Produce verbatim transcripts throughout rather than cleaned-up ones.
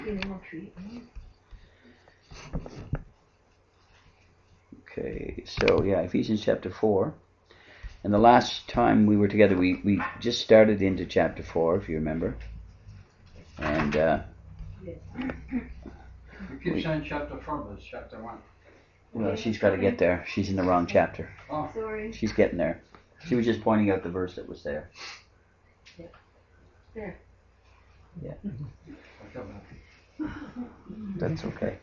Okay, so yeah, Ephesians chapter four. And the last time we were together, we, we just started into chapter four, if you remember. And uh, you keep we, saying chapter four, but it's chapter one. Well, she's got to get there. She's in the wrong chapter. Oh, sorry. She's getting there. She was just pointing out the verse that was there. Yeah. There. Yeah. That's okay.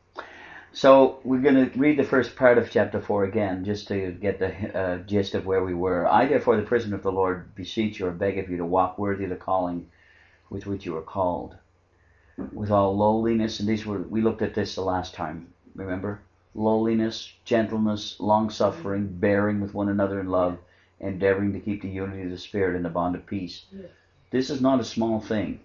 So we're going to read the first part of chapter four again, just to get the uh, gist of where we were. I, therefore, the prisoner of the Lord, beseech you or beg of you to walk worthy of the calling with which you were called, with all lowliness. And these were we looked at this the last time. Remember, lowliness, gentleness, long suffering, bearing with one another in love, endeavoring to keep the unity of the Spirit in the bond of peace. Yes. This is not a small thing.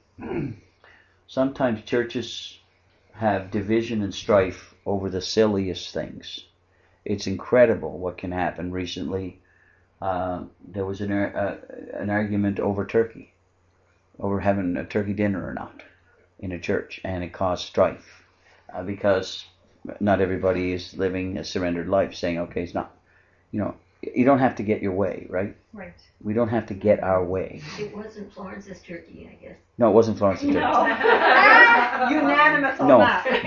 Sometimes churches have division and strife over the silliest things. It's incredible what can happen. Recently, uh, there was an, uh, an argument over turkey, over having a turkey dinner or not in a church, and it caused strife uh, because not everybody is living a surrendered life, saying, okay, it's not, you know, you don't have to get your way, right? Right. We don't have to get our way. It wasn't Florence's turkey, I guess. No, it wasn't Florence's turkey. No. Unanimous on no,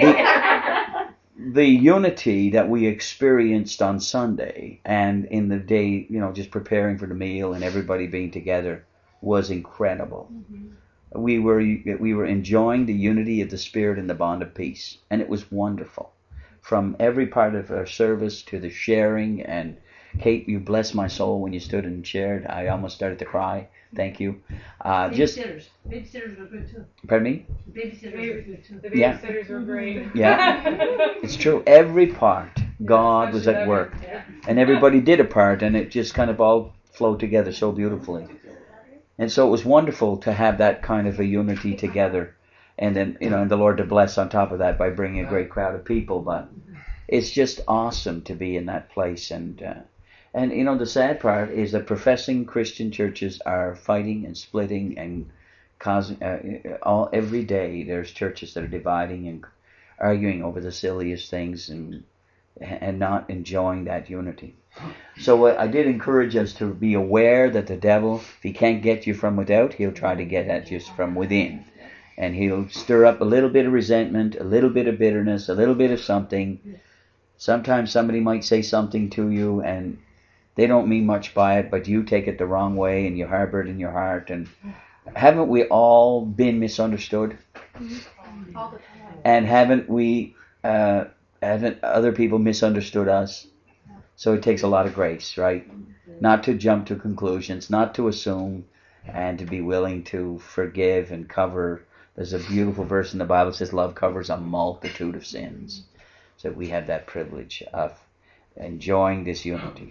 that. The, the unity that we experienced on Sunday and in the day, you know, just preparing for the meal and everybody being together was incredible. Mm-hmm. We were we were enjoying the unity of the Spirit and the bond of peace, and it was wonderful. From every part of our service to the sharing, and Kate, you blessed my soul when you stood and shared. I almost started to cry. Thank you. Uh, just babysitters. Babysitters were good too. Pardon me? The babysitters were good too. The babysitters yeah. were great. Yeah, it's true. Every part, God was at work, yeah. And everybody did a part, and it just kind of all flowed together so beautifully. And so it was wonderful to have that kind of a unity together, and then you know, and the Lord to bless on top of that by bringing a great crowd of people. But it's just awesome to be in that place, and. Uh, And, you know, the sad part is that professing Christian churches are fighting and splitting and causing, uh, all every day there's churches that are dividing and arguing over the silliest things and and not enjoying that unity. So uh, I did encourage us to be aware that the devil, if he can't get you from without, he'll try to get at you from within. And he'll stir up a little bit of resentment, a little bit of bitterness, a little bit of something. Sometimes somebody might say something to you and they don't mean much by it, but you take it the wrong way and you harbor it in your heart. And haven't we all been misunderstood? All the time. And haven't we, uh, haven't other people misunderstood us? So it takes a lot of grace, right? Not to jump to conclusions, not to assume, and to be willing to forgive and cover. There's a beautiful verse in the Bible that says love covers a multitude of sins. So we have that privilege of enjoying this unity.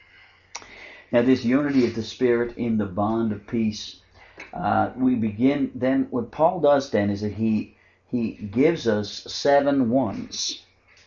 Now, this unity of the Spirit in the bond of peace, uh, we begin then, what Paul does then is that he he gives us seven ones.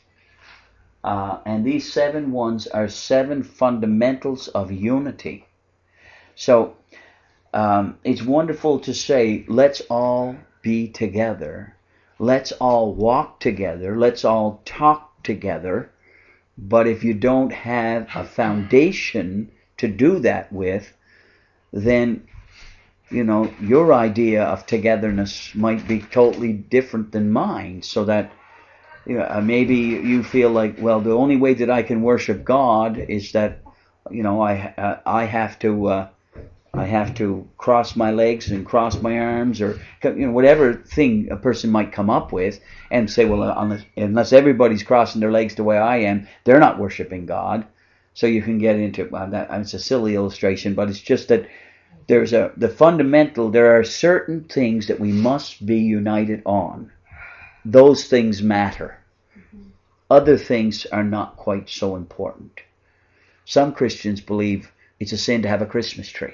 Uh, and these seven ones are seven fundamentals of unity. So, um, it's wonderful to say, let's all be together. Let's all walk together. Let's all talk together. But if you don't have a foundation to do that with, then, you know, your idea of togetherness might be totally different than mine. So that, you know, maybe you feel like, well, the only way that I can worship God is that, you know, I uh, I have to uh, I have to cross my legs and cross my arms, or you know, whatever thing a person might come up with, and say, well, unless, unless everybody's crossing their legs the way I am, they're not worshiping God. So you can get into well, that. It's a silly illustration, but it's just that there's a the fundamental. There are certain things that we must be united on. Those things matter. Mm-hmm. Other things are not quite so important. Some Christians believe it's a sin to have a Christmas tree.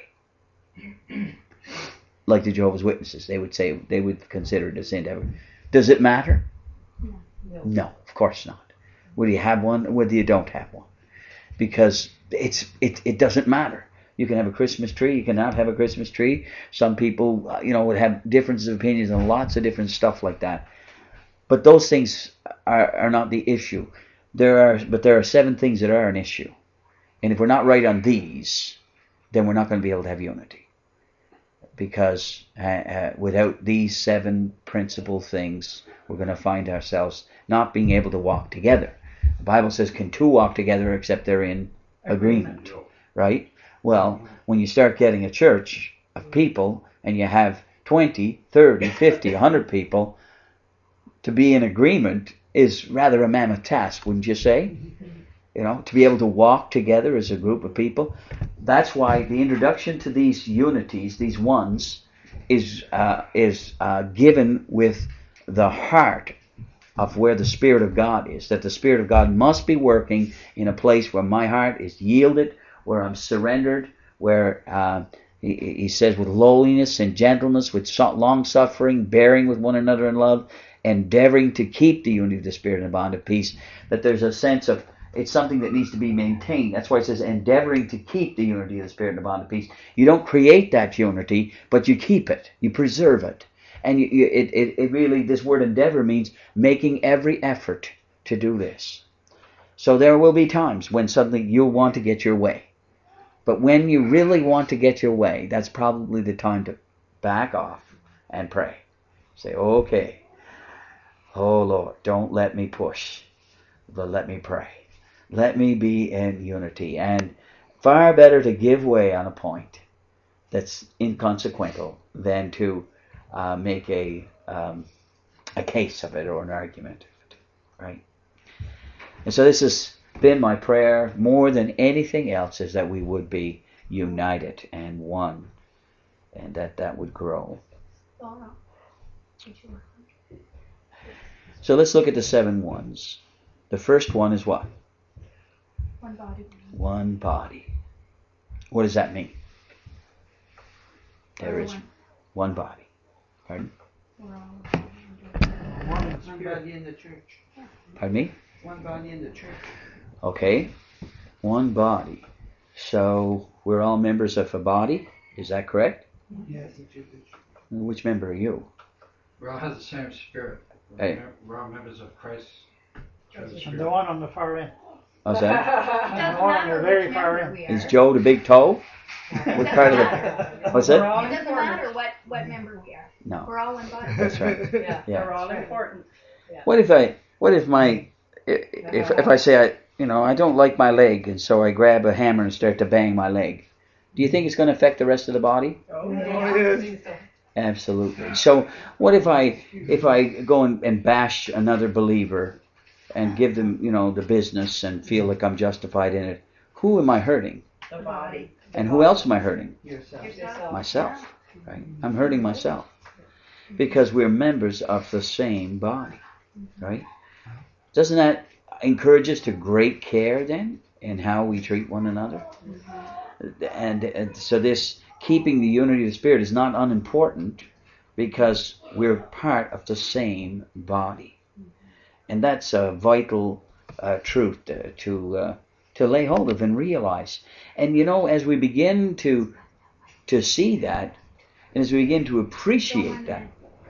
Like the Jehovah's Witnesses, they would say they would consider it a sin to have. Does it matter? No. No, of course not. Whether you have one or whether you don't have one, because it's it it doesn't matter. You can have a Christmas tree. You cannot have a Christmas tree. Some people, you know, would have differences of opinions on lots of different stuff like that. But those things are, are not the issue. There are, but there are seven things that are an issue. And if we're not right on these, then we're not going to be able to have unity. Because uh, uh, without these seven principal things, we're going to find ourselves not being able to walk together. The Bible says, can two walk together except they're in agreement? Right? Well, when you start getting a church of people and you have twenty, thirty, fifty, one hundred people, to be in agreement is rather a mammoth task, wouldn't you say? You know, to be able to walk together as a group of people. That's why the introduction to these unities, these ones, is uh, is uh, given with the heart of where the Spirit of God is. That the Spirit of God must be working in a place where my heart is yielded, where I'm surrendered, where uh, he, he says with lowliness and gentleness, with long suffering, bearing with one another in love, endeavoring to keep the unity of the Spirit in a bond of peace. That there's a sense of it's something that needs to be maintained. That's why it says endeavoring to keep the unity of the Spirit in a bond of peace. You don't create that unity, but you keep it. You preserve it. And you, you, it, it, it really, this word endeavor means making every effort to do this. So there will be times when suddenly you'll want to get your way. But when you really want to get your way, that's probably the time to back off and pray. Say, okay, oh Lord, don't let me push, but let me pray. Let me be in unity. And far better to give way on a point that's inconsequential than to uh, make a um, a case of it or an argument of it. Right? And so this has been my prayer more than anything else, is that we would be united and one, and that that would grow. So let's look at the seven ones. The first one is what? One body. One body. What does that mean? There is one body. Pardon? One body in the church. Pardon me? One body in the church. Okay. One body. So we're all members of a body. Is that correct? Yes. Which member are you? We all have the same spirit. Hey. We're all members of Christ. And the one on the far end. How's that? And the one on the very far end. Is Joe the big toe? What part of the... What's It that? doesn't matter what, what member we are. No. We're all one body. That's right. Yeah, Yeah. they're all important. What if I... What if my... If if I say, I you know, I don't like my leg, and so I grab a hammer and start to bang my leg. Do you think it's going to affect the rest of the body? Oh, yes. Absolutely. So what if I if I go and, and bash another believer and give them, you know, the business and feel like I'm justified in it? Who am I hurting? The body. And who else am I hurting? Yourself. Yourself. Myself. Right? I'm hurting myself. Because we're members of the same body. Right? Doesn't that encourage us to great care then in how we treat one another? And, and so this keeping the unity of the Spirit is not unimportant, because we're part of the same body. And that's a vital uh, truth to to, uh, to lay hold of and realize. And you know, as we begin to to see that, and as we begin to appreciate that,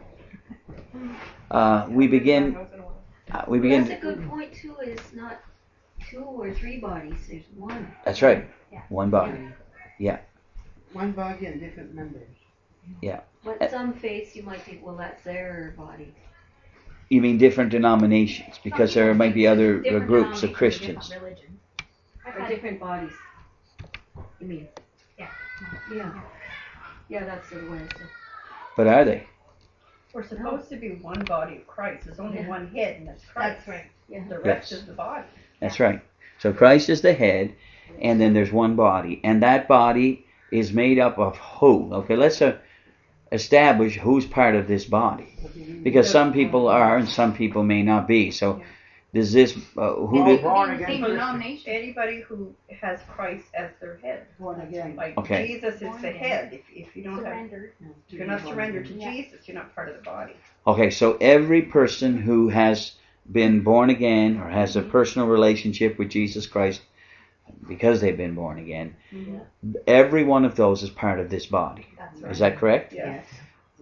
uh, we begin uh, we begin. That's a good point too. It's not two or three bodies. There's one. That's right. Yeah. One body. Yeah. One body and different members. Yeah. But some faiths you might think, well, that's their body. You mean different denominations, because there might be other uh, Different groups of denominations, Christians. different religions. Or different bodies. You mean? Yeah. Yeah. Yeah, that's the way I said. But are they? We're supposed to be one body of Christ. There's only Yeah. one head, and that's Christ. That's right. Yeah. The rest Yes. is the body. That's right. So Christ is the head, and then there's one body, and that body is made up of who? Okay, let's uh, establish who's part of this body, because some people are and some people may not be. So does this uh, who All did, born Same again. denomination. Anybody who has Christ as their head. Born again. Like Okay. Jesus is Born the again. head. If, if you don't have, Surrendered. if you're not surrendered to Yeah. Jesus, you're not part of the body. Okay, so every person who has been born again or has a personal relationship with Jesus Christ, because they've been born again, every one of those is part of this body. That's Is right. that correct? Yeah. Yes.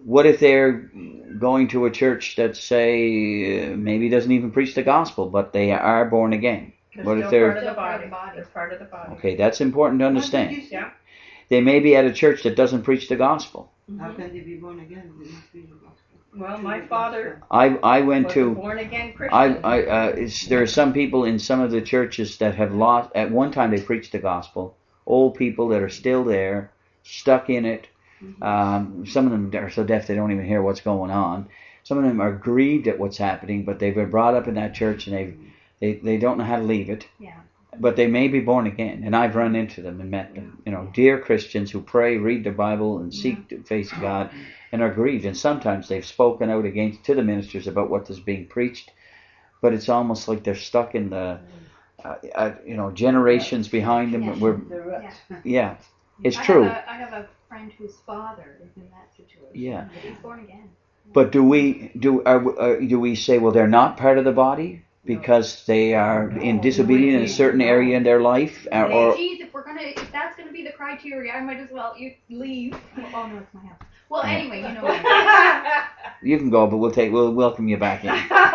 what if they're going to a church that, say, uh, maybe doesn't even preach the gospel, but they are born again? They're What if still they're- part of the Still part of body. the body. They're part of the body. Okay, that's important to What did understand. you say? Yeah. They may be at a church that doesn't preach the gospel. How can they be born again? They must be the gospel. Well, my father I I went was a to. born again Christian. I, I, uh, it's, there are some people in some of the churches that have lost. At one time, they preached the gospel. Old people that are still there, stuck in it. Um, some of them are so deaf they don't even hear what's going on. Some of them are grieved at what's happening, but they've been brought up in that church and they they they don't know how to leave it. Yeah. But they may be born again, and I've run into them and met them. You know, dear Christians who pray, read the Bible, and seek the face of God, and are grieved. And sometimes they've spoken out against to the ministers about what is being preached, but it's almost like they're stuck in the, uh, uh, you know, generations behind them. Yeah. We're, The rest. yeah, it's I true. Have a, I have a friend whose father is in that situation. Yeah. But he's born again. But do we do are, uh, do we say, well, they're not part of the body because they are in disobedience in a certain area in their life, or, Hey, or geez, if we're gonna, if that's gonna be the criteria, I might as well you leave. Oh no, it's my house. Well, anyway, you know. What I you can go, but we'll take we'll welcome you back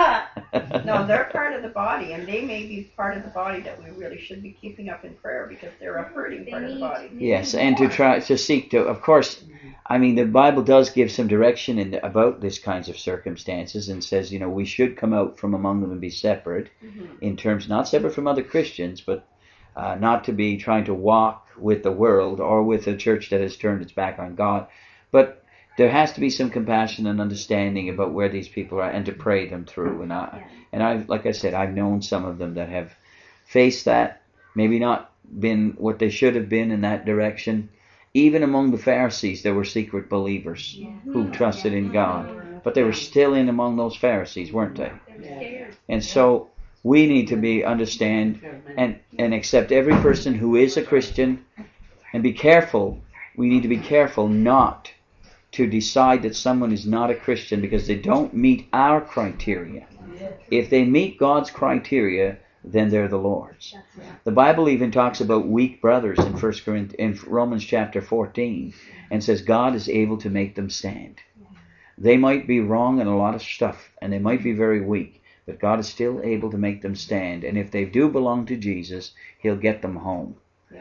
in. No, they're part of the body, and they may be part of the body that we really should be keeping up in prayer because they're a hurting They part of the need- body. Yes, and to try to seek to, of course, I mean, the Bible does give some direction in about this kinds of circumstances and says, you know, we should come out from among them and be separate in terms, not separate from other Christians, but uh, not to be trying to walk with the world or with a church that has turned its back on God. But there has to be some compassion and understanding about where these people are and to pray them through. And I, and I, like I said, I've known some of them that have faced that, maybe not been what they should have been in that direction. Even among the Pharisees, there were secret believers who trusted in God, but they were still in among those Pharisees, weren't they? They're scared. And so we need to be understand and and accept every person who is a Christian, and be careful. We need to be careful not to decide that someone is not a Christian because they don't meet our criteria. If they meet God's criteria, then they're the Lord's. The Bible even talks about weak brothers in First Corinthians, in Romans chapter fourteen, and says God is able to make them stand. They might be wrong in a lot of stuff, and they might be very weak, but God is still able to make them stand. And if they do belong to Jesus, He'll get them home.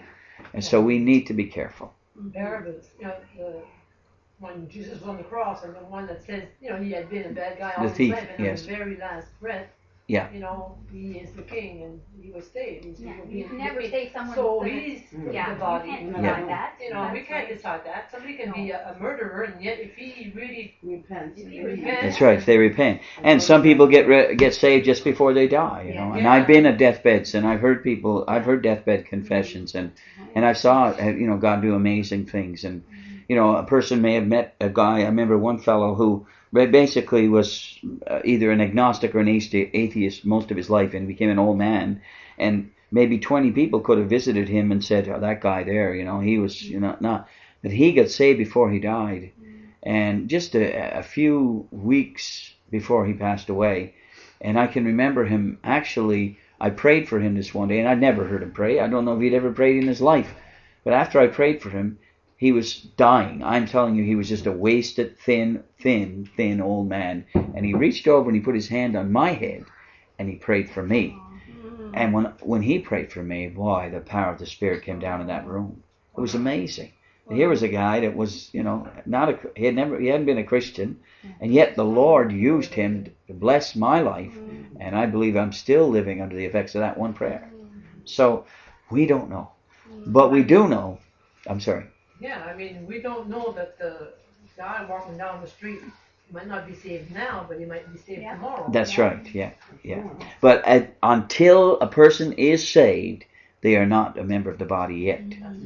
And so we need to be careful. Barabbas, you know, the, when Jesus was on the cross, and the one that says, you know, he had been a bad guy all The his thief, life, and yes. on the very last breath, Yeah. you know, he is the king, and he was stayed. He's, Yeah, he- you can never he- say someone So is gonna- he's Yeah, the you body. can't you decide know. that. You know, we That's can't right. decide that. Somebody can be a, a murderer, and yet if he really Repent. repents, That's right. If they repent, and some people get re- get saved just before they die. You know, and Yeah. I've been at deathbeds, and I've heard people. I've heard deathbed confessions, and and I saw you know God do amazing things. And you know, a person may have met a guy. I remember one fellow who basically was uh, either an agnostic or an athe- atheist most of his life, and became an old man. And maybe twenty people could have visited him and said, "Oh, that guy there, you know, he was, you know, not." But he got saved before he died, and just a, a few weeks before he passed away. And I can remember him actually. I prayed for him this one day, and I'd never heard him pray. I don't know if he'd ever prayed in his life, but after I prayed for him, he was dying. I'm telling you, he was just a wasted, thin, thin, thin old man. And he reached over and he put his hand on my head, and he prayed for me. And when when he prayed for me, boy, the power of the Spirit came down in that room. It was amazing. And here was a guy that was, you know, not a he had never he hadn't been a Christian, and yet the Lord used him to bless my life, and I believe I'm still living under the effects of that one prayer. So we don't know, but we do know. I'm sorry. yeah, I mean, we don't know that the guy walking down the street might not be saved now, but he might be saved Yeah. tomorrow. That's right. Yeah, yeah. But at, until a person is saved, they are not a member of the body yet.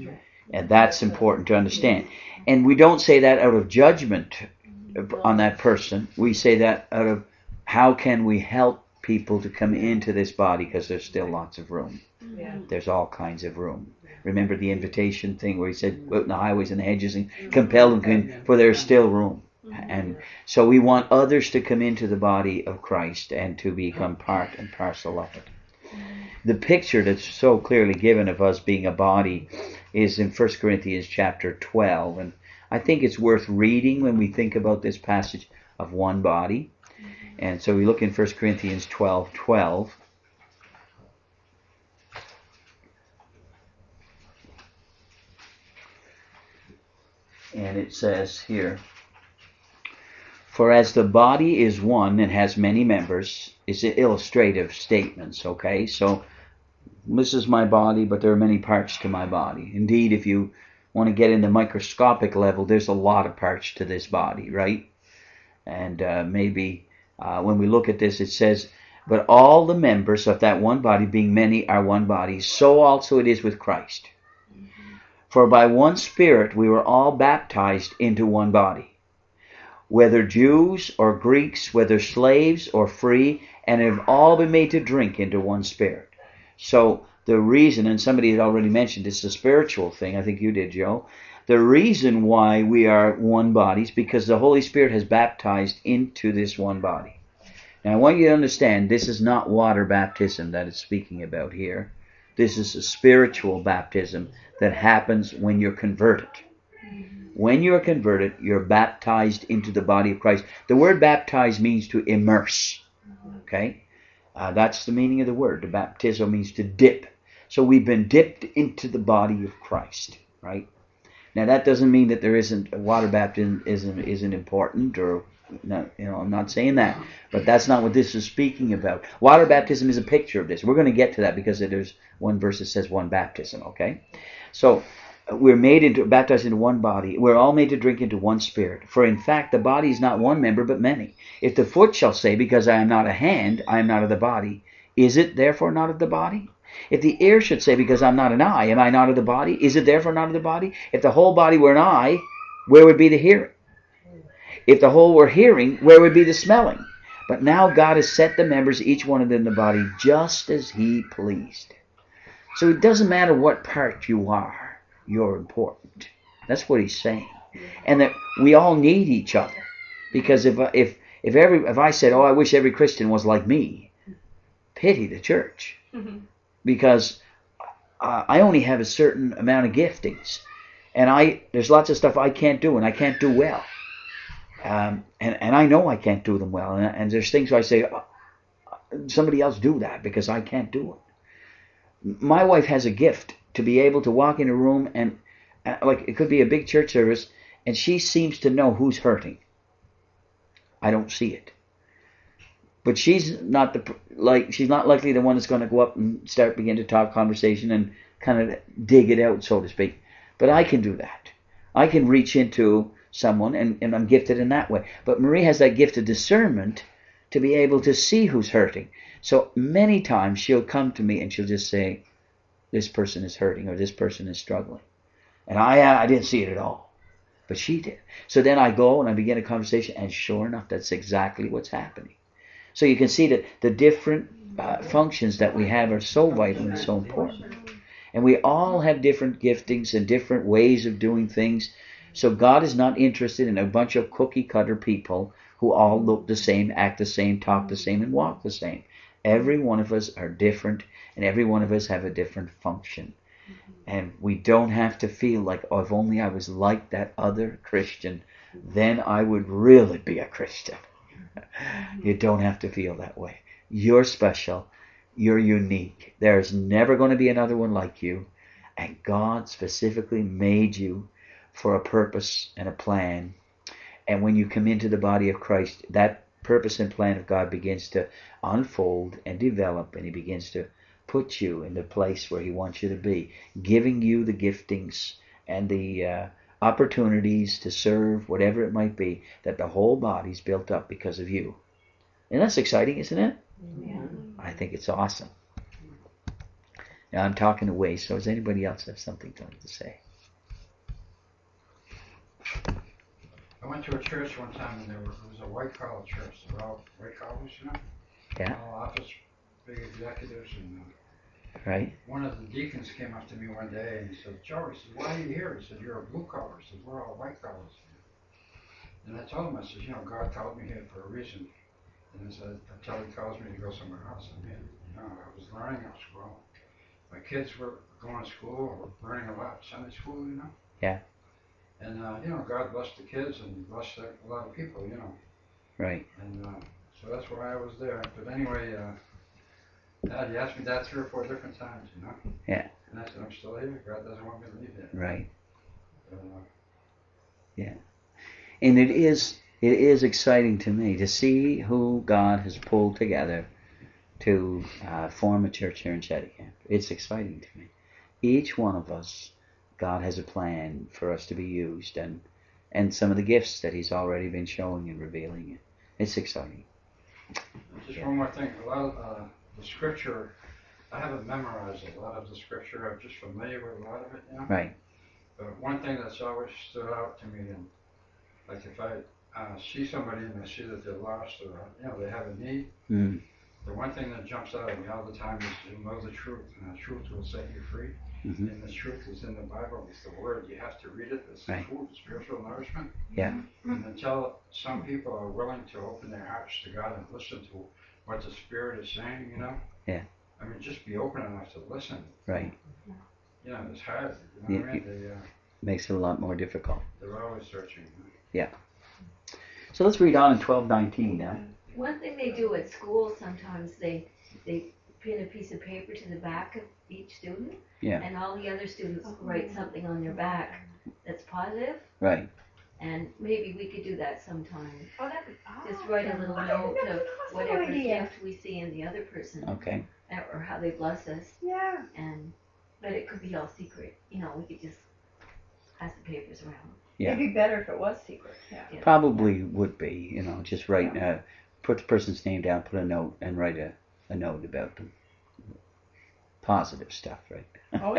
And that's important to understand. And we don't say that out of judgment on that person. We say that out of how can we help people to come into this body, because there's still lots of room. Yeah. There's all kinds of room. Remember the invitation thing where he said, go out in the highways and the hedges and compel them to come in, for there's still room. And so we want others to come into the body of Christ and to become part and parcel of it. The picture that's so clearly given of us being a body is in First Corinthians chapter twelve. And I think it's worth reading when we think about this passage of one body. And so we look in First Corinthians twelve twelve. And it says here, for as the body is one and has many members, it's illustrative statements, okay? So this is my body, but there are many parts to my body. Indeed, if you want to get in the microscopic level, there's a lot of parts to this body, right? And uh, maybe uh, when we look at this, it says, but all the members of that one body, being many, are one body, so also it is with Christ. For by one Spirit we were all baptized into one body, whether Jews or Greeks, whether slaves or free, and have all been made to drink into one Spirit. So the reason, and somebody had already mentioned, it's a spiritual thing. I think you did, Joe. The reason why we are one body is because the Holy Spirit has baptized into this one body. Now I want you to understand, this is not water baptism that it's speaking about here. This is a spiritual baptism that happens when you're converted. When you're converted, you're baptized into the body of Christ. The word baptize means to immerse. Okay? Uh, that's the meaning of the word. The baptizo means to dip. So we've been dipped into the body of Christ. Right? Now that doesn't mean that there isn't, water baptism isn't, isn't important, or, no, you know, I'm not saying that. But that's not what this is speaking about. Water baptism is a picture of this. We're going to get to that because there's one verse that says one baptism. Okay? So we're made into, baptized into one body. We're all made to drink into one Spirit. For in fact, the body is not one member, but many. If the foot shall say, because I am not a hand, I am not of the body, is it therefore not of the body? If the ear should say, because I'm not an eye, am I not of the body? Is it therefore not of the body? If the whole body were an eye, where would be the hearing? If the whole were hearing, where would be the smelling? But now God has set the members, each one of them in the body, just as He pleased. So it doesn't matter what part you are, you're important. That's what He's saying. And that we all need each other. Because if if if every if I said, oh, I wish every Christian was like me, pity the church. Mm-hmm. Because uh, I only have a certain amount of giftings. And I there's lots of stuff I can't do, and I can't do well. Um, and, and I know I can't do them well. And, and there's things where I say, oh, somebody else do that because I can't do it. My wife has a gift to be able to walk in a room and, uh, like, it could be a big church service, and she seems to know who's hurting. I don't see it. But she's not the like she's not likely the one that's going to go up and start begin to talk conversation and kind of dig it out, so to speak. But I can do that. I can reach into someone, and, and I'm gifted in that way. But Marie has that gift of discernment to be able to see who's hurting. So many times she'll come to me and she'll just say, this person is hurting, or this person is struggling. And I I didn't see it at all. But she did. So then I go and I begin a conversation, and sure enough, that's exactly what's happening. So you can see that the different uh, functions that we have are so vital and so important. And we all have different giftings and different ways of doing things. So God is not interested in a bunch of cookie-cutter people who all look the same, act the same, talk the same, and walk the same. Every one of us are different, and every one of us have a different function. And we don't have to feel like, oh, if only I was like that other Christian, then I would really be a Christian. You don't have to feel that way. You're special. You're unique. There's never going to be another one like you. And God specifically made you for a purpose and a plan. And when you come into the body of Christ, that purpose and plan of God begins to unfold and develop, and He begins to put you in the place where He wants you to be, giving you the giftings and the uh, opportunities to serve, whatever it might be, that the whole body's built up because of you. And that's exciting, isn't it? Yeah. I think it's awesome. Now I'm talking away, so does anybody else have something to say? I went to a church one time, and there was, it was a white collar church. They were all white collars, you know? Yeah. All office, big executives, and uh, Right? one of the deacons came up to me one day and he said, Joe, he said, why are you here? He said, you're a blue collar. He said, we're all white collars. And I told him, I said, you know, God called me here for a reason. And I said, until He calls me to go somewhere else. I mean, you know, I was learning, I was growing. My kids were going to school, or were learning a lot, Sunday school, you know. Yeah. And, uh, you know, God blessed the kids and blessed a lot of people, you know. Right. And uh, so that's why I was there. But anyway, uh, Dad, you asked me that three or four different times, you know. Yeah. And I said, I'm still here. God doesn't want me to leave yet. Right. But, uh, Yeah. And it is it is exciting to me to see who God has pulled together to uh, form a church here in Shettycamp. It's exciting to me. Each one of us, God has a plan for us to be used, and and some of the gifts that He's already been showing and revealing. It. It's exciting. just one more thing. A lot of uh, the scripture, I haven't memorized a lot of the scripture. I'm just familiar with a lot of it, you know. Right. But one thing that's always stood out to me, and like if I uh, see somebody and I see that they're lost or you know they have a need, Mm. the one thing that jumps out at me all the time is to know the truth, and the truth will set you free. Mm-hmm. And the truth is in the Bible. It's the Word. You have to read it. It's Right. food, spiritual nourishment. Yeah. And until some people are willing to open their hearts to God and listen to what the Spirit is saying, you know. Yeah. I mean, just be open enough to listen. Right. You know, it's hard. You know Yeah, what I mean? They, uh, Makes it a lot more difficult. they're always searching. Yeah. So let's read on in twelve nineteen now. One thing they do at school sometimes, they they pin a piece of paper to the back of each student, Yeah. and all the other students write something on their back that's positive, Right. and maybe we could do that sometime. Oh, that'd be awesome. Just write a little note of whatever idea. gift we see in the other person, Okay. or how they bless us, Yeah. and but it could be all secret. You know, we could just pass the papers around. Yeah. It'd be better if it was secret. Yeah. Yeah. Probably would be. You know, just write. Uh, put the person's name down. Put a note and write a, a note about them. Positive stuff, right? Oh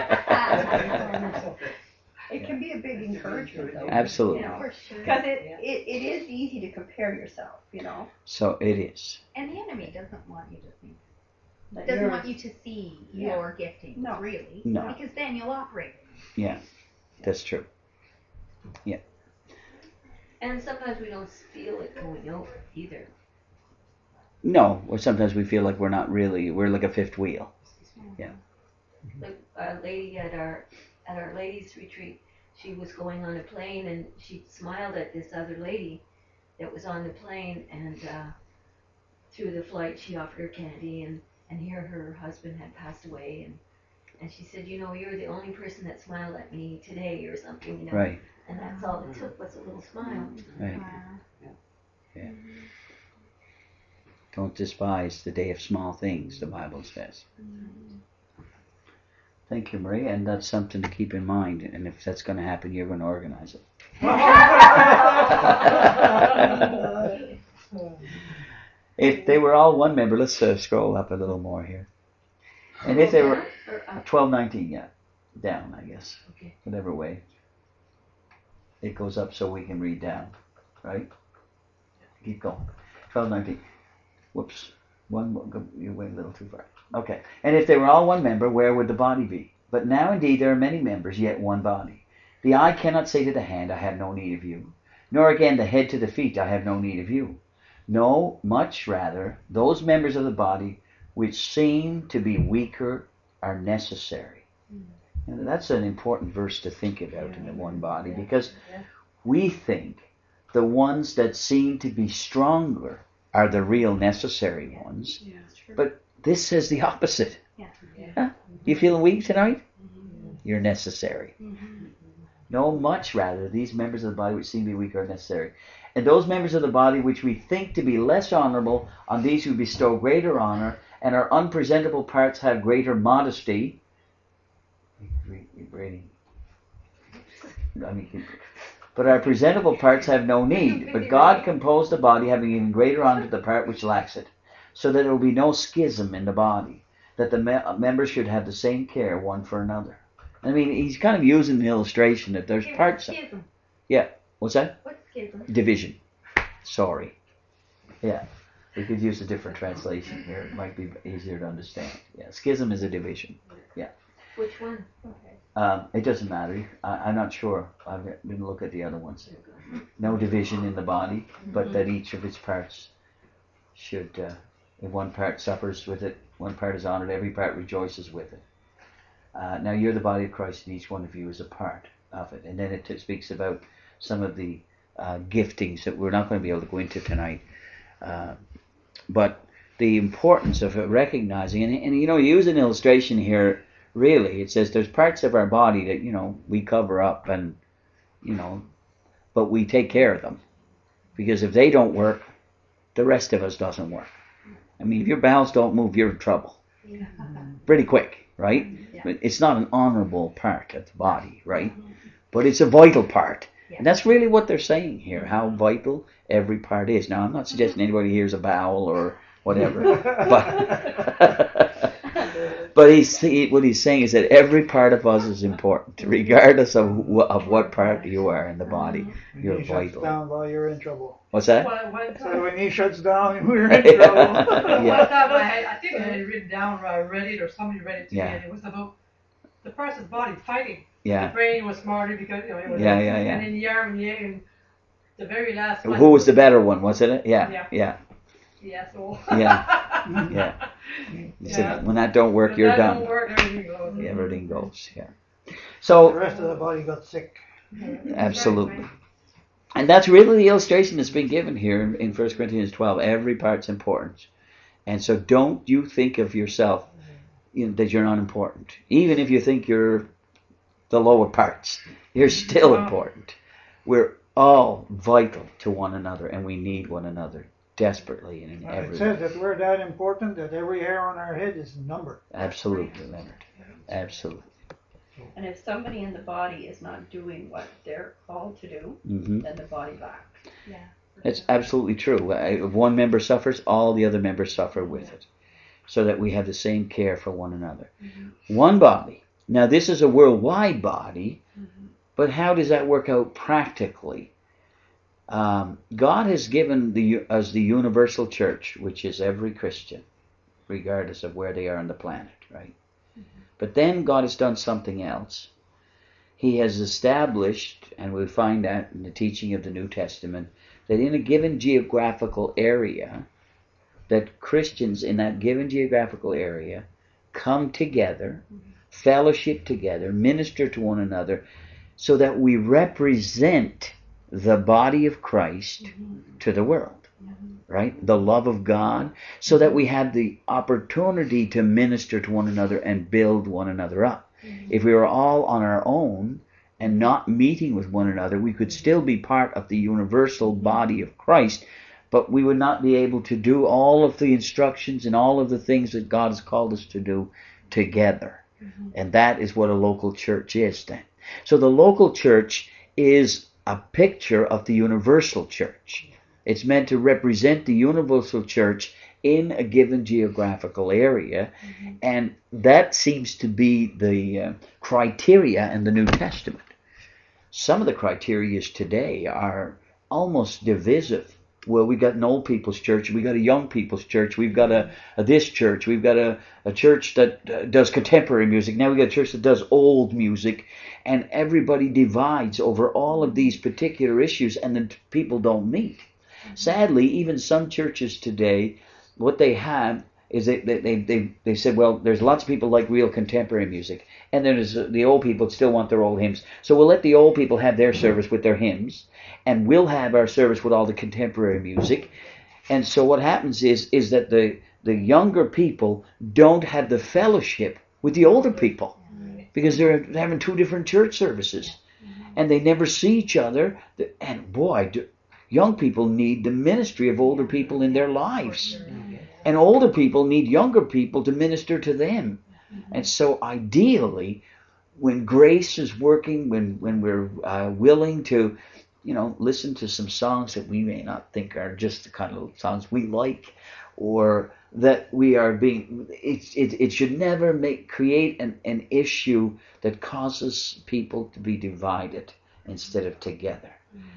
yeah. It can be a big encouragement though. Absolutely. You know, For sure. because it, it, it is easy to compare yourself, you know. So it is. And the enemy doesn't want you to think. that Doesn't you're- want you to see Yeah. your gifting, No. really. No. Because then you'll operate. Yeah. That's true. And sometimes we don't feel it going out either. No. Or sometimes we feel like we're not really. We're like a fifth wheel. Like a lady at our at our ladies retreat, she was going on a plane and she smiled at this other lady that was on the plane, and uh, through the flight she offered her candy, and and here her husband had passed away, and and she said, you know, you're the only person that smiled at me today or something, you know. Right. And that's all it took was a little smile. Right. Wow. Don't despise the day of small things, the Bible says. Thank you, Marie, and that's something to keep in mind. And if that's going to happen, you're going to organize it. If they were all one member, let's uh, scroll up a little more here. And if they were Or up. twelve nineteen, yeah, down, I guess, Okay. whatever way. It goes up so we can read down, right? Keep going. twelve nineteen. Whoops. One more. Go, you went a little too far. Okay. And if they were all one member, where would the body be? But now indeed there are many members, yet one body. The eye cannot say to the hand, I have no need of you. Nor again the head to the feet, I have no need of you. No, much rather, those members of the body which seem to be weaker are necessary. And that's an important verse to think about in the one body, because we think the ones that seem to be stronger are the real necessary ones. Yeah. But this says the opposite. Yeah. Huh? You feeling weak tonight? You're necessary. No, much rather, these members of the body which seem to be weaker are necessary. And those members of the body which we think to be less honorable, on these we bestow greater honor, and our unpresentable parts have greater modesty. Reading. I mean, but our presentable parts have no need. But God composed the body, having even greater honor to the part which lacks it, so that there will be no schism in the body, that the me- members should have the same care one for another. I mean, he's kind of using the illustration that there's Here's parts. Schism. What's that? What's schism? Division. Sorry. Yeah. We could use a different translation here. It might be easier to understand. Yeah. Schism is a division. Which one? Um, it doesn't matter. I, I'm not sure. I didn't look at the other ones. No division in the body, but that each of its parts should, uh, if one part suffers with it, one part is honored, every part rejoices with it. Uh, now you're the body of Christ, and each one of you is a part. of it. And then it t- speaks about some of the uh, giftings that we're not going to be able to go into tonight. Uh, but the importance of recognizing, and, and you know, use an illustration here, really. It says there's parts of our body that, you know, we cover up and, you know, but we take care of them. Because if they don't work, the rest of us doesn't work. I mean, if your bowels don't move, you're in trouble. Yeah. Pretty quick, right? Yeah. But it's not an honorable part of the body, right? But it's a vital part. Yeah. And that's really what they're saying here, how vital every part is. Now, I'm not suggesting anybody here's a bowel or whatever, but but he's he, what he's saying is that every part of us is important, regardless of wh- of what part you are in the body. When You're he shuts vital. down, well, you're in trouble. What's that? One, one So time, when he shuts down, we're in trouble. Yeah. one time I, had, I think I had it written down, or I read it, or somebody read it to Yeah. me, and it was about the person's body fighting. Yeah. The brain was smarter because, you know, it was. Yeah, yeah, yeah. And in the arm, yeah, and the very last one. Who was the better one? Wasn't it? Yeah. Yeah. Yeah. Yeah, so. Yeah. Yeah. He Yeah. said, when that don't work, If you're that done. don't work, everything goes. Everything goes. Yeah. The So rest of the body got sick. absolutely. And that's really the illustration that's been given here in, in First Corinthians twelve. Every part's important. And so don't you think of yourself, you know, that you're not important. Even if you think you're the lower parts, you're still Wow. important. We're all vital to one another, and we need one another desperately and in Uh, every it says way. that we're that important that every hair on our head is numbered. Absolutely, Leonard. Absolutely. And if somebody in the body is not doing what they're called to do, hmm then the body lacks. Yeah. It's absolutely true. Uh, If one member suffers, all the other members suffer with it, so that we have the same care for one another. One body. Now, this is a worldwide body, but how does that work out practically? Um, God has given the, us the universal church, which is every Christian, regardless of where they are on the planet, right? But then God has done something else. He has established, and we find that in the teaching of the New Testament, that in a given geographical area, that Christians in that given geographical area come together, fellowship together, minister to one another, so that we represent the body of Christ to the world, right? The love of God, so that we have the opportunity to minister to one another and build one another up. If we were all on our own and not meeting with one another, we could still be part of the universal body of Christ, but we would not be able to do all of the instructions and all of the things that God has called us to do together. And that is what a local church is then. So the local church is a picture of the universal church. It's meant to represent the universal church in a given geographical area, and that seems to be the uh, criteria in the New Testament. Some of the criteria today are almost divisive. Well, we got an old people's church, we got a young people's church, we've got a, a this church, we've got a, a church that uh, does contemporary music, now we got a church that does old music, and everybody divides over all of these particular issues, and then people don't meet. Sadly, even some churches today, what they have is they they they they, they said, well, there's lots of people like real contemporary music, and then there's the old people that still want their old hymns. So we'll let the old people have their service with their hymns, and we'll have our service with all the contemporary music. And so what happens is is that the the younger people don't have the fellowship with the older people, because they're having two different church services, and they never see each other. And boy, do, young people need the ministry of older people in their lives. And older people need younger people to minister to them. And so ideally, when grace is working, when, when we're uh, willing to, you know, listen to some songs that we may not think are just the kind of songs we like, or that we are being, it, it, it should never make create an, an issue that causes people to be divided instead of together.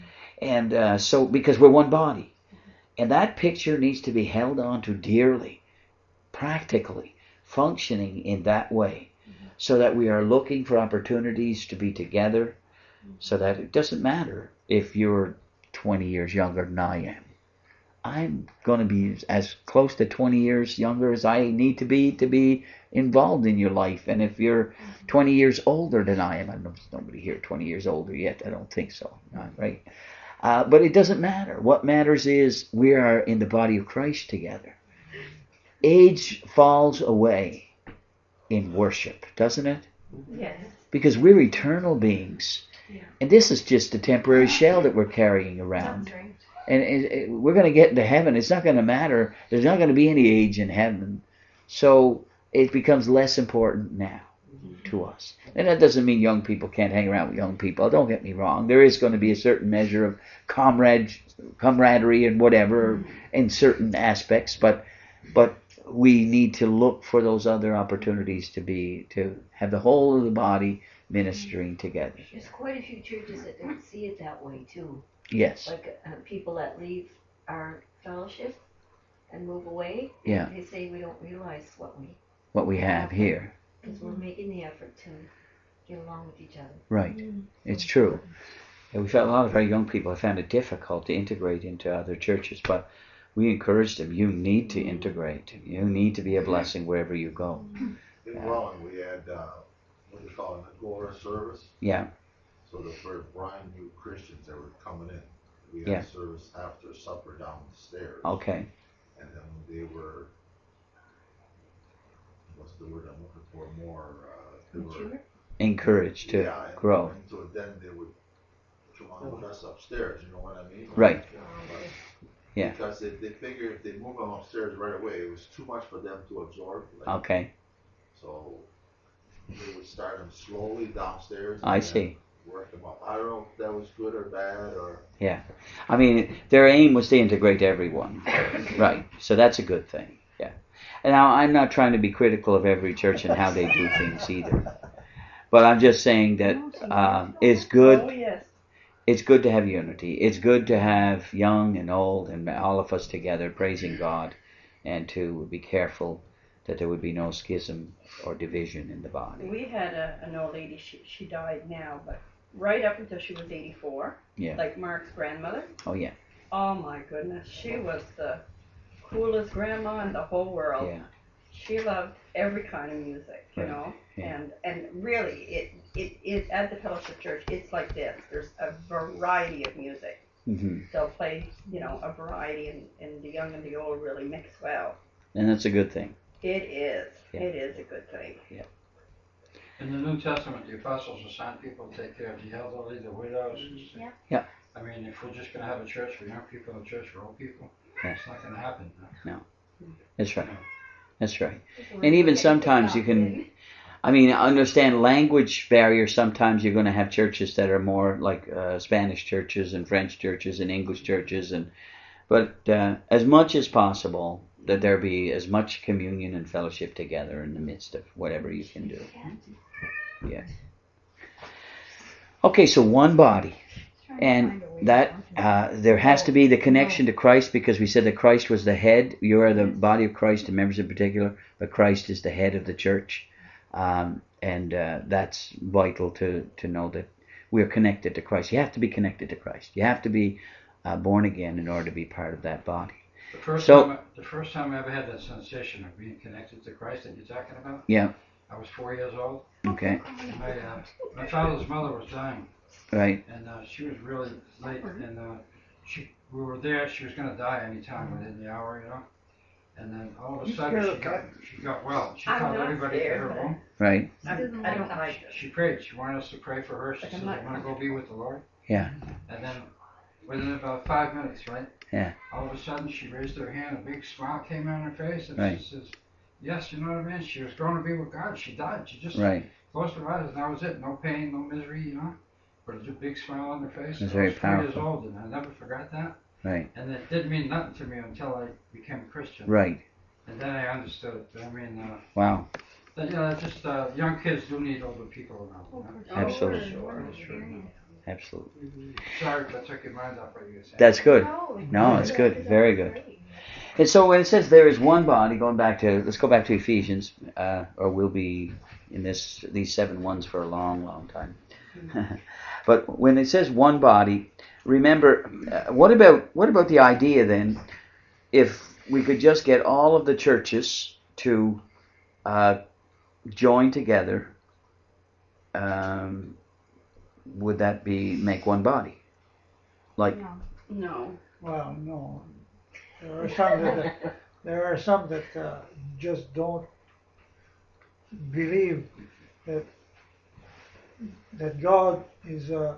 And uh, so, because we're one body. And that picture needs to be held on to dearly, practically, functioning in that way, so that we are looking for opportunities to be together, so that it doesn't matter if you're twenty years younger than I am. I'm going to be as close to twenty years younger as I need to be to be involved in your life. And if you're twenty years older than I am, I know there's nobody here twenty years older yet. I don't think so. Right? Uh, but it doesn't matter. What matters is we are in the body of Christ together. Age falls away in worship, doesn't it? Yes. Because we're eternal beings. Yeah. And this is just a temporary shell that we're carrying around. That's right. And it, it, we're going to get into heaven. It's not going to matter. There's not going to be any age in heaven. So it becomes less important now to us. And that doesn't mean young people can't hang around with young people. Don't get me wrong. There is going to be a certain measure of comrade, camaraderie and whatever in certain aspects. But but we need to look for those other opportunities to be to have the whole of the body ministering together. There's quite a few churches that don't see it that way too. Yes. Like uh, people that leave our fellowship and move away. Yeah. They say we don't realize what we What we have here. because we're making the effort to get along with each other. Right. It's true. And we found a lot of our young people have found it difficult to integrate into other churches, but we encourage them. You need to integrate. You need to be a blessing wherever you go. In Welland, we had uh, what we call an Agora service. Yeah. So the for brand new Christians that were coming in, we had Yeah. a service after supper downstairs. Okay. And then they were, what's the word I'm looking for? More. Uh, they were, Encouraged to yeah, and- grow. And so then they would come on with us upstairs. You know what I mean? Right. But Yeah. Because they, they figured if they move them upstairs right away, it was too much for them to absorb. Like, Okay. So they would start them slowly downstairs. I and then see. Work them up. I don't know if that was good or bad or. Yeah. I mean, their aim was to integrate everyone. Right. So that's a good thing. Yeah. And now I'm not trying to be critical of every church and how they do things either. But I'm just saying that um, it's good. Oh, yes. It's good to have unity. It's good to have young and old and all of us together praising God, and to be careful that there would be no schism or division in the body. We had a, an old lady, she, she died now, but right up until she was eighty-four, Yeah. like Mark's grandmother. Oh, yeah. Oh my goodness, she was the coolest grandma in the whole world. Yeah. She loved every kind of music, you Right. know, Yeah. and and really, it, it it at the Fellowship Church, it's like this. There's a variety of music. hmm They'll play, you know, a variety, and, and the young and the old really mix well. And that's a good thing. It is. Yeah. It is a good thing. In the New Testament, the apostles assigned people to take care of the elderly, the widows. and stuff. Yeah. Yeah. I mean, if we're just going to have a church for young people and a church for old people, Yeah. it's not going to happen. No. That's right. That's right. And even sometimes you can, I mean, understand language barriers. Sometimes you're going to have churches that are more like uh, Spanish churches and French churches and English churches, and but uh, as much as possible that there be as much communion and fellowship together in the midst of whatever you can do. Yeah. Okay, so one body. And that uh, there has to be the connection to Christ, because we said that Christ was the head. You are the body of Christ, and members in particular, but Christ is the head of the church. Um, and uh, that's vital to, to know that we're connected to Christ. You have to be connected to Christ. You have to be uh, born again in order to be part of that body. The first So- time, I- the first time I ever had that sensation of being connected to Christ that you're talking about, Yeah, I was four years old. okay, And my uh, my father's mother was dying, right, and uh, she was really late. And uh, she we were there. She was going to die any time within the hour, you know. And then all of a You sudden scared she of got cats? she got well. She I'm called not everybody to scared, her but- room. right, I, I don't like it. She prayed. She wanted us to pray for her. She Like, said, I'm not "I want to go be with the Lord." yeah, And then within about five minutes, right? Yeah. All of a sudden, she raised her hand. A big smile came on her face, and Right. she says, "Yes, you know what I mean." She was going to be with God. She died. She just right. closed her eyes, and that was it. No pain, no misery, you know. But a big smile on her face. That's I very was four years powerful. old, and I never forgot that. Right, And it didn't mean nothing to me until I became a Christian. right. And then I understood it. I mean, uh, Wow, that, you know, just uh, young kids do need older people around. You know? Absolutely. Sure, that's true. absolutely. Sorry if I took your mind off what you were saying. That's good. No, it's good. Very good. And so when it says there is one body, going back to, let's go back to Ephesians, uh, or we'll be in this these seven ones for a long, long time. But when it says one body, remember, uh, what about what about the idea then if we could just get all of the churches to uh, join together, um, would that be make one body? Like, No. No. Well, no. There are some that there are some that uh, just don't believe that that God is uh,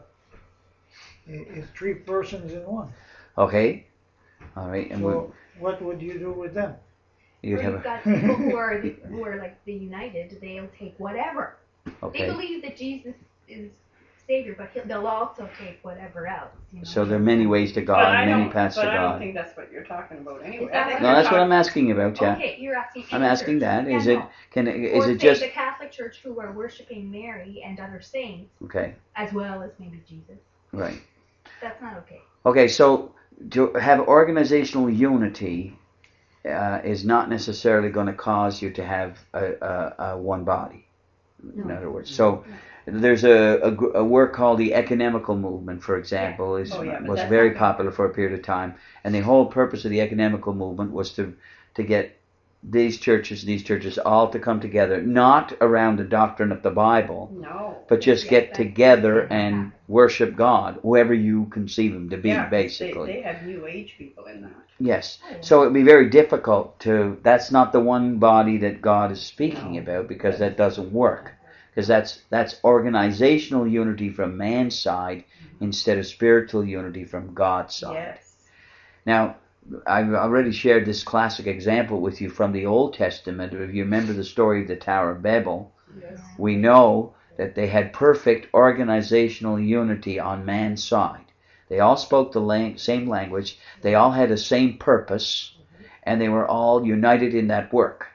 is three persons in one. okay, all right, and So what would you do with them? we, you'd Or have you've a, got people who are the, who are like the united. They'll take whatever. They okay. believe that Jesus is Savior, but he'll, they'll also take whatever else. You know? So there are many ways to But God, I many don't, paths but to I don't God. think that's what you're talking about anyway. Is that I think what- No, you're that's what talking- I'm asking about. Yeah, Okay, you're asking. I'm any asking church. that. Yeah, Is it no. can is or it say just the Catholic Church who are worshiping Mary and other saints okay? as well as maybe Jesus. Right. That's not okay. Okay, so to have organizational unity uh, is not necessarily going to cause you to have a, a, a one body. In other words, so there's a, a, gr- a work called the ecumenical movement, for example, is Oh, yeah, but was that's very not gonna popular for a period of time, and the whole purpose of the ecumenical movement was to to get these churches, these churches, all to come together, not around the doctrine of the Bible, No. but just Yeah, get that's- together that's and happened. worship God, whoever you conceive Him to be, Yeah, 'cause basically. They, they have New Age people in that. Yes. Oh, yeah. So it'd be very difficult to. That's not the one body that God is speaking No. about, because that doesn't work. Because that's that's organizational unity from man's side instead of spiritual unity from God's side. Yes. Now, I've already shared this classic example with you from the Old Testament. If you remember the story of the Tower of Babel, Yes. we know that they had perfect organizational unity on man's side. They all spoke the lang- same language, they all had the same purpose, and they were all united in that work.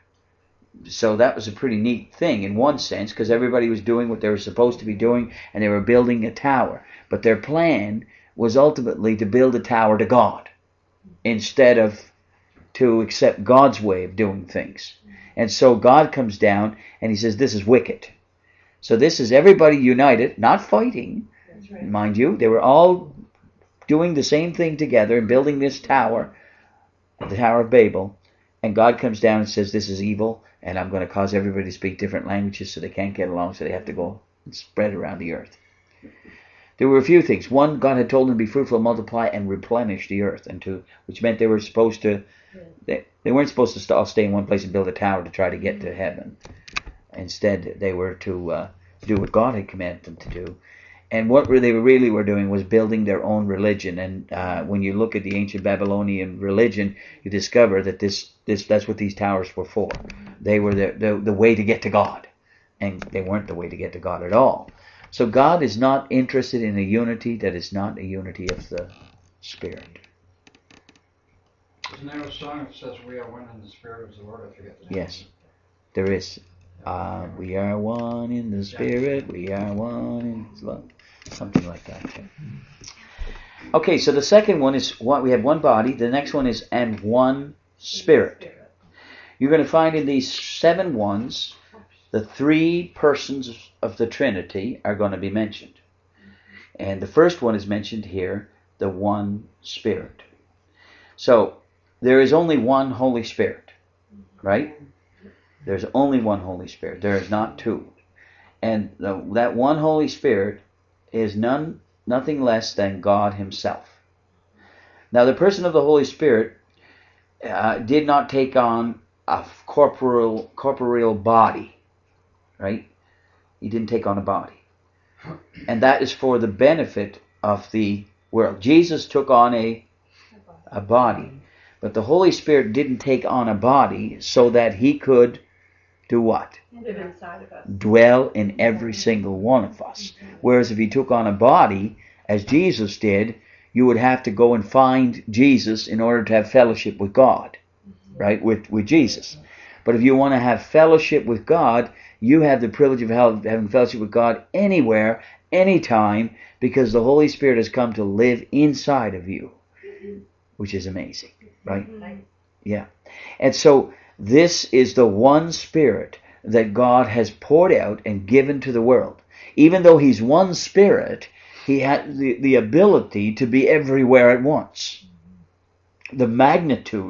So that was a pretty neat thing in one sense, because everybody was doing what they were supposed to be doing, and they were building a tower. But their plan was ultimately to build a tower to God, instead of to accept God's way of doing things. And so God comes down and He says, this is wicked. So this is everybody united, not fighting, That's right. mind you. They were all doing the same thing together and building this tower, the Tower of Babel. And God comes down and says, this is evil, and I'm going to cause everybody to speak different languages so they can't get along, so they have to go and spread around the earth. There were a few things. One, God had told them to be fruitful, multiply, and replenish the earth, and to, which meant they were supposed to, they, they weren't supposed to st- all stay in one place and build a tower to try to get to heaven. Instead, they were to uh, do what God had commanded them to do. And what they really were doing was building their own religion. And uh, when you look at the ancient Babylonian religion, you discover that this, this that's what these towers were for. They were the, the, the way to get to God. And they weren't the way to get to God at all. So God is not interested in a unity that is not a unity of the Spirit. Isn't there a song that says we are one in the spirit of the Lord? I forget the name. Yes, there is. Uh, we are one in the Spirit, we are one in His love. Something like that. Okay, so the second one is what we have one body. The next one is and one Spirit. You're going to find in these seven ones, the three persons of the Trinity are going to be mentioned. And the first one is mentioned here, the one Spirit. So, there is only one Holy Spirit, right? There's only one Holy Spirit. There is not two. And the, that one Holy Spirit is none, nothing less than God Himself. Now, the person of the Holy Spirit uh, did not take on a corporeal, corporeal body, right? He didn't take on a body. And that is for the benefit of the world. Jesus took on a, a body. But the Holy Spirit didn't take on a body so that He could do what? Live inside of us. Dwell in every single one of us. Whereas if He took on a body, as Jesus did, you would have to go and find Jesus in order to have fellowship with God, right? With, with Jesus. But if you want to have fellowship with God, you have the privilege of having fellowship with God anywhere, anytime, because the Holy Spirit has come to live inside of you, which is amazing, right? Yeah. And so this is the one Spirit that God has poured out and given to the world. Even though He's one Spirit, He has the, the ability to be everywhere at once. The magnitude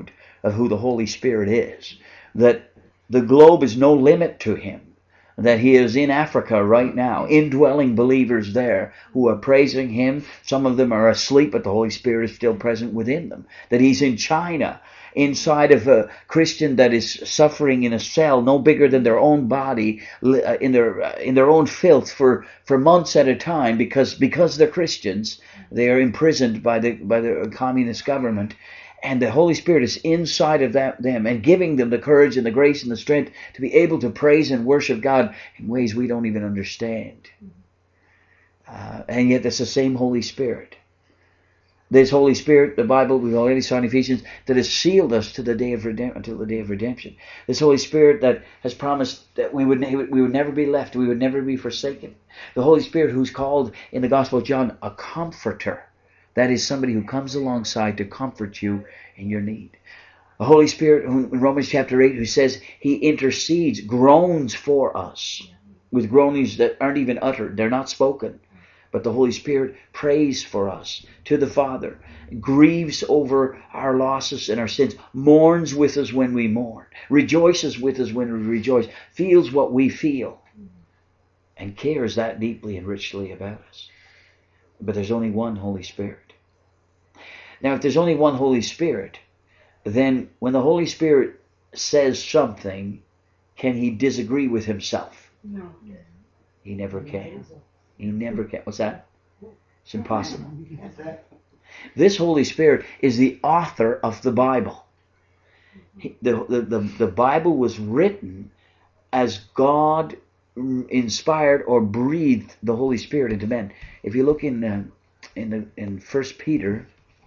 of who the Holy Spirit is. That the globe is no limit to him. That he is in Africa right now, indwelling believers there who are praising him. Some of them are asleep, but the Holy Spirit is still present within them. That he's in China, inside of a Christian that is suffering in a cell no bigger than their own body, in their in their own filth for, for months at a time, because because they're Christians, they are imprisoned by the by the communist government. And the Holy Spirit is inside of that, them and giving them the courage and the grace and the strength to be able to praise and worship God in ways we don't even understand. Uh, and yet it's the same Holy Spirit. This Holy Spirit, the Bible, we've already saw in Ephesians, that has sealed us to the day of redemption, until the day of redemption. This Holy Spirit that has promised that we would we would never be left, we would never be forsaken. The Holy Spirit who's called in the Gospel of John a comforter. That is somebody who comes alongside to comfort you in your need. The Holy Spirit, in Romans chapter eight, who says he intercedes, groans for us with groanings that aren't even uttered. They're not spoken. But the Holy Spirit prays for us to the Father, grieves over our losses and our sins, mourns with us when we mourn, rejoices with us when we rejoice, feels what we feel, and cares that deeply and richly about us. But there's only one Holy Spirit. Now, if there's only one Holy Spirit, then when the Holy Spirit says something, can he disagree with himself? No. He never can. He never can. What's that? It's impossible. This Holy Spirit is the author of the Bible. He, the, the, the, the Bible was written as God inspired or breathed the Holy Spirit into men. If you look in uh, in the in First Peter,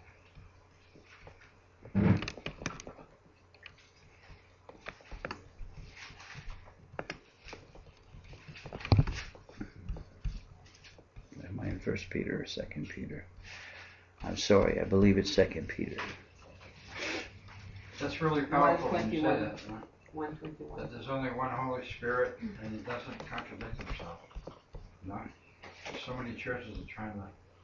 am I in First Peter or Second Peter? I'm sorry, I believe it's Second Peter. That's really powerful when you say one that. Huh? one twenty-one. That there's only one Holy Spirit and he doesn't contradict himself. No. There's so many churches are trying to.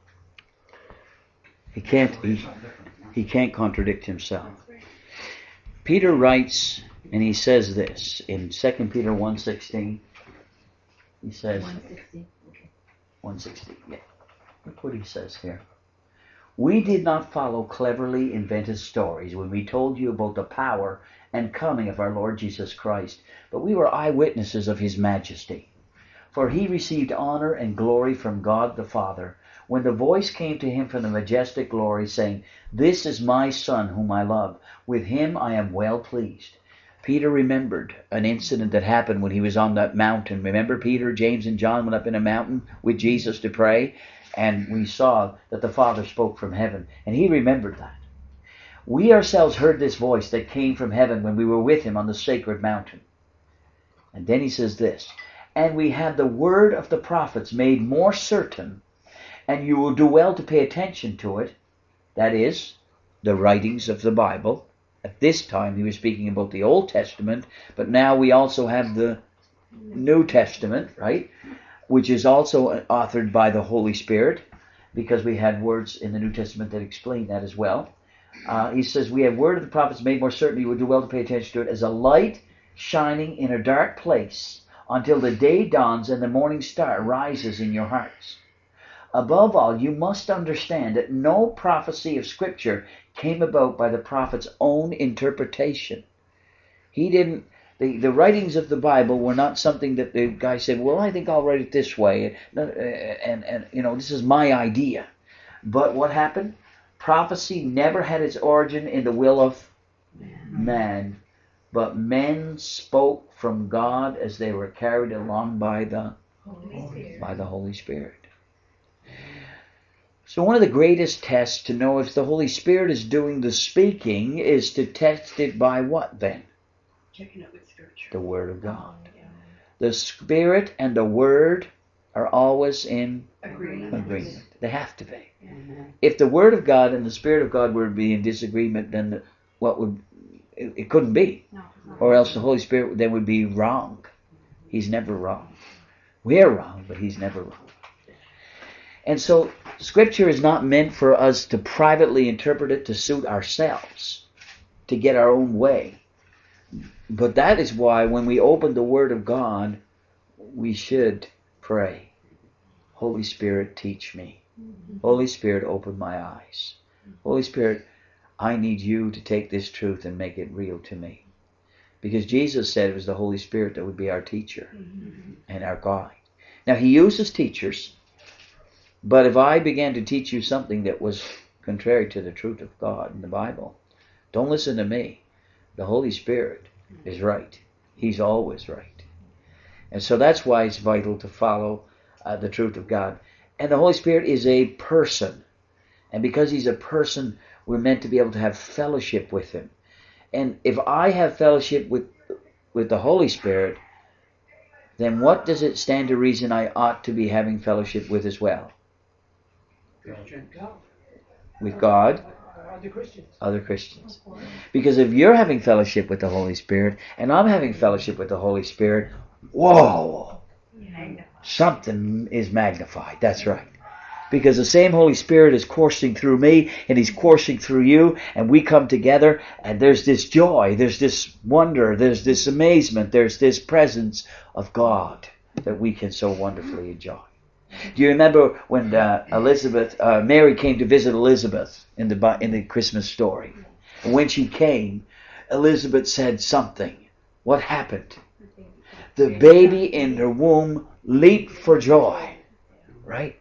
He can't. He, he can't contradict himself. Peter writes, and he says this in Second Peter one sixteen. He says one sixty. Okay. one sixty. Yeah. Look what he says here. We did not follow cleverly invented stories when we told you about the power and coming of our Lord Jesus Christ, but we were eyewitnesses of his majesty. For he received honor and glory from God the Father when the voice came to him from the majestic glory, saying, "This is my Son whom I love. With him I am well pleased." Peter remembered an incident that happened when he was on that mountain. Remember, Peter, James, and John went up in a mountain with Jesus to pray, and we saw that the Father spoke from heaven, and he remembered that. We ourselves heard this voice that came from heaven when we were with him on the sacred mountain. And then he says this, "And we had the word of the prophets made more certain, and you will do well to pay attention to it." That is, the writings of the Bible. At this time he was speaking about the Old Testament, but now we also have the New Testament, right? Which is also authored by the Holy Spirit, because we had words in the New Testament that explain that as well. Uh, he says, we have word of the prophets made more certain, you would do well to pay attention to it, as a light shining in a dark place until the day dawns and the morning star rises in your hearts. Above all, you must understand that no prophecy of Scripture came about by the prophet's own interpretation. He didn't, the, the writings of the Bible were not something that the guy said, well, I think I'll write it this way, and, and, and you know, this is my idea. But what happened? Prophecy never had its origin in the will of man, but men spoke from God as they were carried along by the Holy Spirit. by the Holy Spirit. So one of the greatest tests to know if the Holy Spirit is doing the speaking is to test it by what then? Checking it with Scripture. The Word of God. The Spirit and the Word are always in Agreement. agreement. They have to be. Mm-hmm. If the Word of God and the Spirit of God were to be in disagreement, then the, what would it, it couldn't be, No, no. or else the Holy Spirit then would be wrong. He's never wrong. We're wrong, but He's never wrong. And so Scripture is not meant for us to privately interpret it to suit ourselves. to get our own way. But that is why when we open the Word of God, we should pray. Holy Spirit, teach me. Holy Spirit, open my eyes. Holy Spirit, I need you to take this truth and make it real to me. Because Jesus said it was the Holy Spirit that would be our teacher and our guide. Now, He uses teachers, but if I began to teach you something that was contrary to the truth of God in the Bible, don't listen to me. The Holy Spirit is right. He's always right. And so that's why it's vital to follow uh, the truth of God. And the Holy Spirit is a person. And because He's a person, we're meant to be able to have fellowship with Him. And if I have fellowship with with the Holy Spirit, then what does it stand to reason I ought to be having fellowship with as well? With God, Other Christians. other Christians. Because if you're having fellowship with the Holy Spirit, and I'm having fellowship with the Holy Spirit, whoa! Something is magnified. That's right. Because the same Holy Spirit is coursing through me, and He's coursing through you, and we come together, and there's this joy, there's this wonder, there's this amazement, there's this presence of God that we can so wonderfully enjoy. Do you remember when uh, Elizabeth, uh, Mary came to visit Elizabeth in the in the Christmas story? And when she came, Elizabeth said something. What happened? The baby in her womb leaped for joy, right?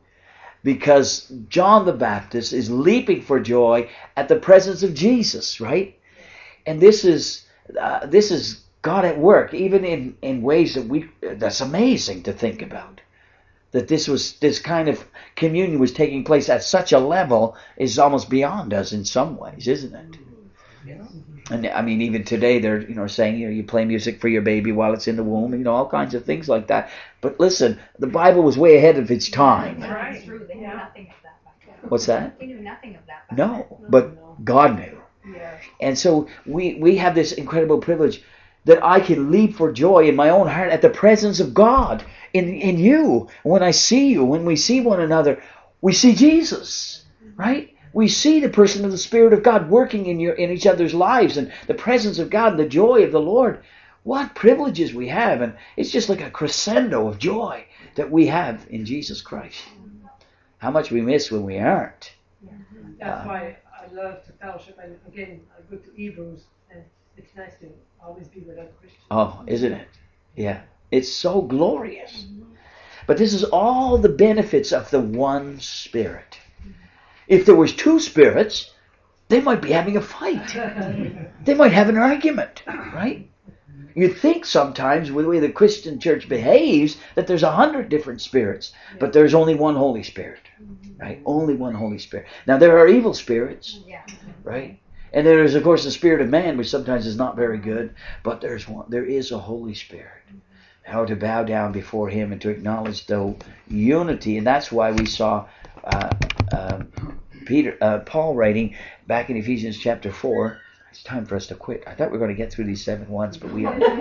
Because John the Baptist is leaping for joy at the presence of Jesus, right? And this is uh, this is God at work, even in, in ways that we that's amazing to think about. That this was this kind of communion was taking place at such a level is almost beyond us in some ways, isn't it? Yeah. And I mean, even today they're you know saying you know you play music for your baby while it's in the womb, you know all kinds of things like that. But listen, the Bible was way ahead of its time. That's true. They knew nothing of that back then. What's that? They knew nothing of that back No, but God knew. Yeah. And so we we have this incredible privilege that I can leap for joy in my own heart at the presence of God in in you. When I see you, when we see one another, we see Jesus, right? We see the person of the Spirit of God working in your in each other's lives, and the presence of God and the joy of the Lord. What privileges we have, and it's just like a crescendo of joy that we have in Jesus Christ. How much we miss when we aren't. That's why I love to fellowship. And again, I go to Hebrews, and it's nice to always be with other Christians. Oh, isn't it? Yeah. It's so glorious. But this is all the benefits of the one Spirit. If there was two spirits, they might be having a fight. They might have an argument, right? You think sometimes with the way the Christian church behaves that there's a hundred different spirits, but there's only one Holy Spirit, right? Only one Holy Spirit. Now there are evil spirits, right? And there is, of course, the spirit of man, which sometimes is not very good, but there's one. There is a Holy Spirit. How to bow down before Him and to acknowledge the unity, and that's why we saw uh, uh, Peter, uh, Paul writing back in Ephesians chapter four. It's time for us to quit. I thought we were going to get through these seven ones, but we don't.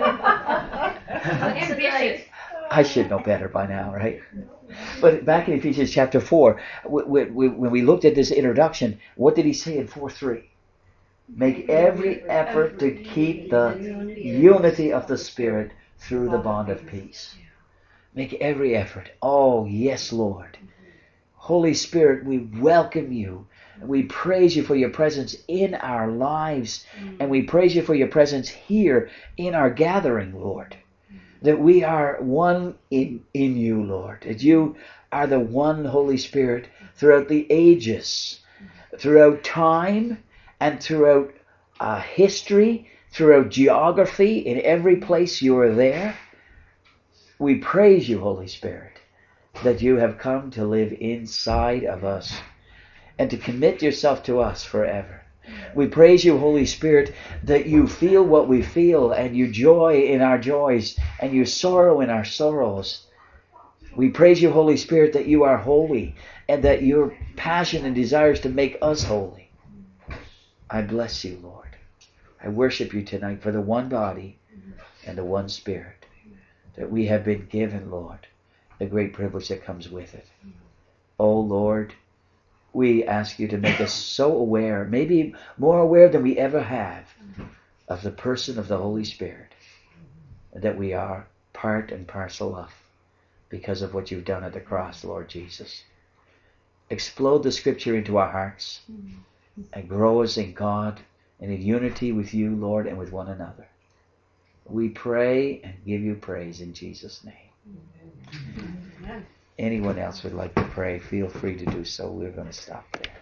Ambitious. I should know better by now, right? But back in Ephesians chapter four, we, we, when we looked at this introduction, what did he say in four three? Make every effort to keep the unity of the Spirit through the bond of peace. Make every effort. Oh, yes, Lord. Holy Spirit, we welcome you. We praise you for your presence in our lives. And we praise you for your presence here in our gathering, Lord. That we are one in, in you, Lord. That you are the one Holy Spirit throughout the ages, throughout time, and throughout uh, history, throughout geography, in every place you are there. We praise you, Holy Spirit, that you have come to live inside of us and to commit yourself to us forever. We praise you, Holy Spirit, that you feel what we feel, and you joy in our joys, and you sorrow in our sorrows. We praise you, Holy Spirit, that you are holy, and that your passion and desire is to make us holy. I bless you, Lord. I worship you tonight for the one body and the one Spirit that we have been given, Lord, the great privilege that comes with it. Oh, Lord, we ask you to make us so aware, maybe more aware than we ever have, of the person of the Holy Spirit that we are part and parcel of because of what you've done at the cross, Lord Jesus. Explode the Scripture into our hearts and grow us in God and in unity with you, Lord, and with one another. We pray and give you praise in Jesus' name. Amen. Anyone else would like to pray, feel free to do so. We're going to stop there.